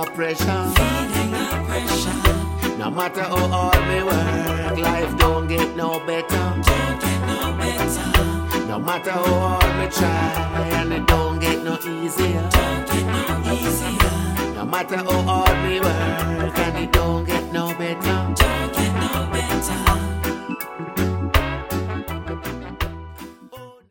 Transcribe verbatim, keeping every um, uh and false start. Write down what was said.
a pressure. Feeling the pressure. No matter how hard me work, life don't get no better. Don't get no better. No matter how hard me try, and it don't get no easier. Don't get no easier. No matter how hard me work, and it don't get no better. Don't get